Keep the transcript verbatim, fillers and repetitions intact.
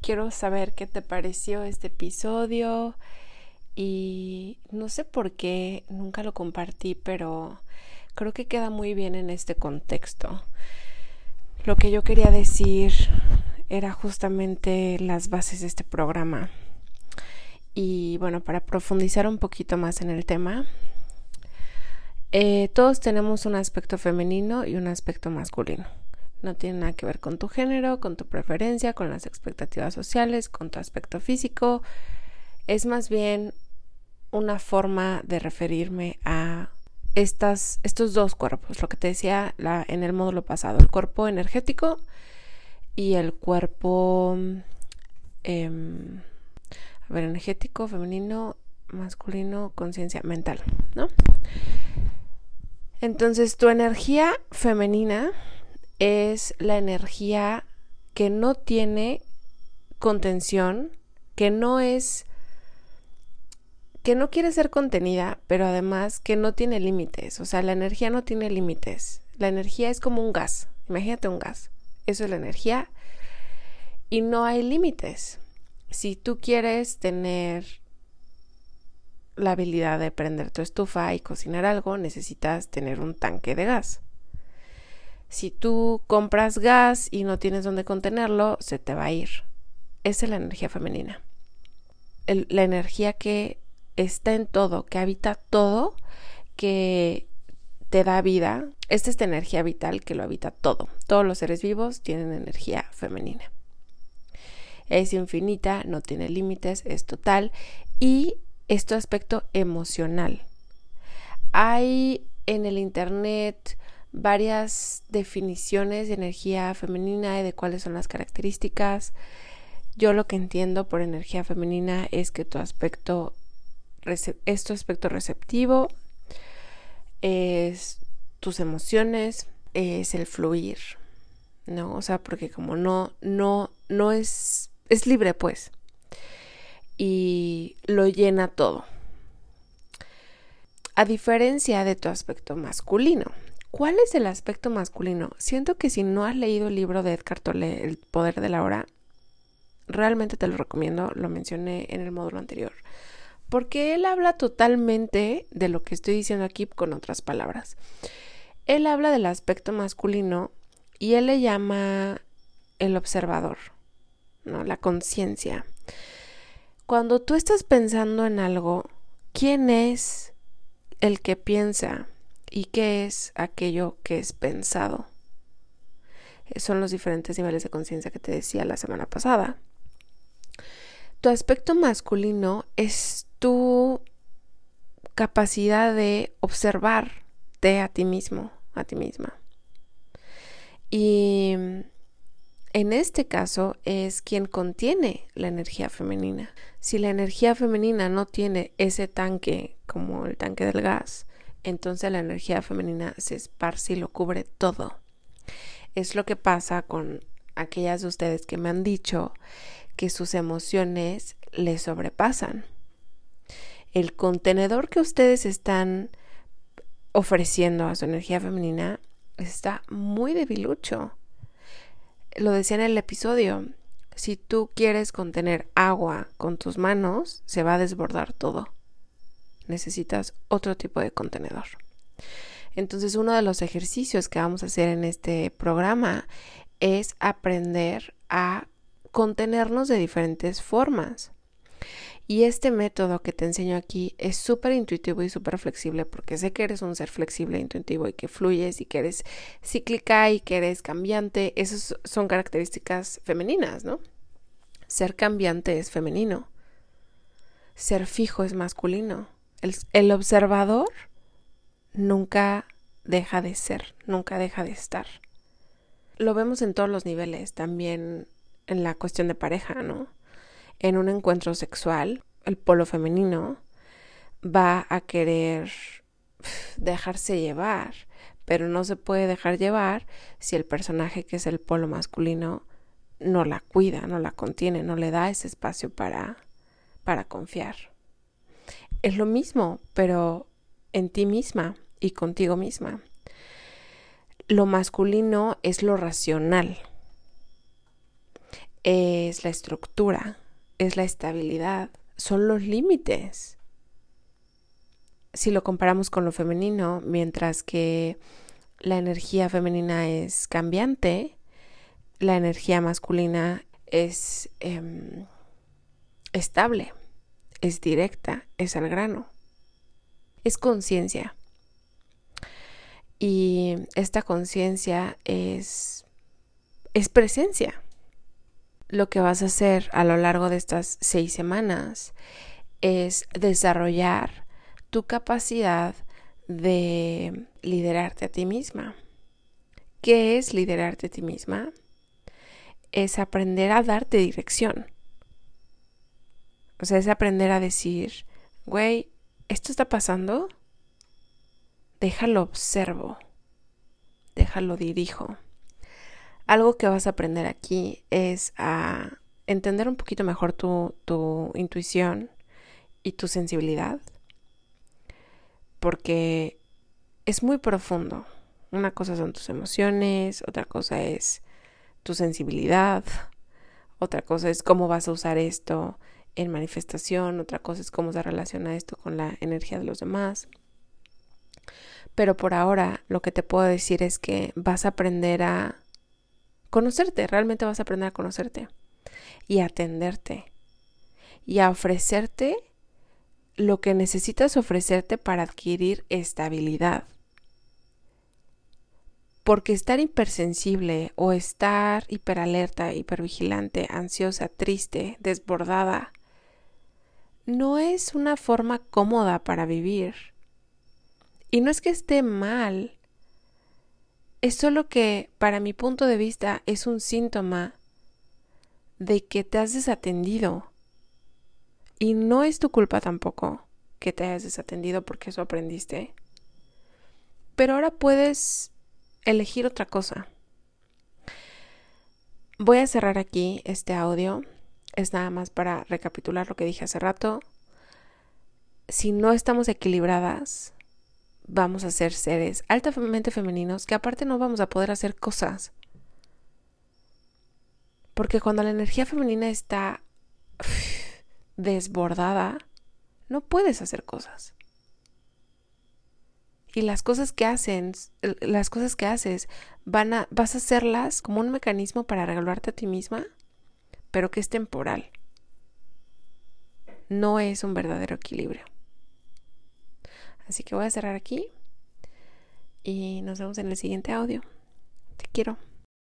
quiero saber qué te pareció este episodio y no sé por qué nunca lo compartí, pero creo que queda muy bien en este contexto. Lo que yo quería decir era justamente las bases de este programa. Y bueno, para profundizar un poquito más en el tema, eh, todos tenemos un aspecto femenino y un aspecto masculino. No tiene nada que ver con tu género, con tu preferencia, con las expectativas sociales, con tu aspecto físico. Es más bien una forma de referirme a estas, estos dos cuerpos, lo que te decía la, en el módulo pasado, el cuerpo energético y el cuerpo eh, a ver, energético, femenino, masculino, conciencia mental, ¿no? Entonces, tu energía femenina es la energía que no tiene contención, que no es, que no quiere ser contenida, pero además que no tiene límites. O sea, la energía no tiene límites. La energía es como un gas. Imagínate un gas. Eso es la energía. Y no hay límites. Si tú quieres tener la habilidad de prender tu estufa y cocinar algo, necesitas tener un tanque de gas. Si tú compras gas y no tienes dónde contenerlo, se te va a ir. Esa es la energía femenina. El, la energía que está en todo, que habita todo, que te da vida. Esta es la energía vital que lo habita todo. Todos los seres vivos tienen energía femenina. Es infinita, no tiene límites, es total y es tu aspecto emocional. Hay en el internet varias definiciones de energía femenina y de cuáles son las características. Yo lo que entiendo por energía femenina es que tu aspecto es tu aspecto receptivo, es tus emociones, es el fluir, ¿no? O sea, porque como no, no, no es, es libre, pues, y lo llena todo. A diferencia de tu aspecto masculino. ¿Cuál es el aspecto masculino? Siento que si no has leído el libro de Eckhart Tolle, El poder de la hora, realmente te lo recomiendo, lo mencioné en el módulo anterior, porque él habla totalmente de lo que estoy diciendo aquí con otras palabras. Él habla del aspecto masculino y él le llama el observador, ¿no? La conciencia. Cuando tú estás pensando en algo, ¿quién es el que piensa y qué es aquello que es pensado? Son los diferentes niveles de conciencia que te decía la semana pasada. Tu aspecto masculino es tu capacidad de observarte a ti mismo, a ti misma. Y en este caso es quien contiene la energía femenina. Si la energía femenina no tiene ese tanque como el tanque del gas, entonces la energía femenina se esparce y lo cubre todo. Es lo que pasa con aquellas de ustedes que me han dicho que sus emociones les sobrepasan. El contenedor que ustedes están ofreciendo a su energía femenina está muy debilucho. Lo decía en el episodio, si tú quieres contener agua con tus manos, se va a desbordar todo. Necesitas otro tipo de contenedor. Entonces, uno de los ejercicios que vamos a hacer en este programa es aprender a contenernos de diferentes formas. Y este método que te enseño aquí es súper intuitivo y súper flexible, porque sé que eres un ser flexible, intuitivo y que fluyes y que eres cíclica y que eres cambiante. Esas son características femeninas, ¿no? Ser cambiante es femenino. Ser fijo es masculino. El, el observador nunca deja de ser, nunca deja de estar. Lo vemos en todos los niveles, también en la cuestión de pareja, ¿no? En un encuentro sexual, el polo femenino va a querer dejarse llevar, pero no se puede dejar llevar si el personaje que es el polo masculino no la cuida, no la contiene, no le da ese espacio para, para confiar. Es lo mismo, pero en ti misma y contigo misma. Lo masculino es lo racional. es la estructura, es la estabilidad, son los límites. Si lo comparamos con lo femenino, mientras que la energía femenina es cambiante, la energía masculina es eh, estable, es directa, es al grano, es conciencia. Y esta conciencia es, es presencia. Lo que vas a hacer a lo largo de estas seis semanas es desarrollar tu capacidad de liderarte a ti misma. ¿Qué es liderarte a ti misma? Es aprender a darte dirección. O sea, es aprender a decir, güey, ¿esto está pasando? Déjalo observo, déjalo dirijo. Algo que vas a aprender aquí es a entender un poquito mejor tu, tu intuición y tu sensibilidad, porque es muy profundo. Una cosa son tus emociones, otra cosa es tu sensibilidad, otra cosa es cómo vas a usar esto en manifestación, otra cosa es cómo se relaciona esto con la energía de los demás. Pero por ahora lo que te puedo decir es que vas a aprender a conocerte, realmente vas a aprender a conocerte y a atenderte y a ofrecerte lo que necesitas ofrecerte para adquirir estabilidad. Porque estar hipersensible o estar hiperalerta, hipervigilante, ansiosa, triste, desbordada, no es una forma cómoda para vivir. Y no es que esté mal, es solo que, para mi punto de vista, es un síntoma de que te has desatendido. Y no es tu culpa tampoco que te hayas desatendido, porque eso aprendiste. Pero ahora puedes elegir otra cosa. Voy a cerrar aquí este audio. Es nada más para recapitular lo que dije hace rato. Si no estamos equilibradas, vamos a ser seres altamente femeninos que aparte no vamos a poder hacer cosas. Porque cuando la energía femenina está uff, desbordada, no puedes hacer cosas. Y las cosas que hacen, las cosas que haces, van a, vas a hacerlas como un mecanismo para regalarte a ti misma, pero que es temporal. No es un verdadero equilibrio. Así que voy a cerrar aquí y nos vemos en el siguiente audio. Te quiero.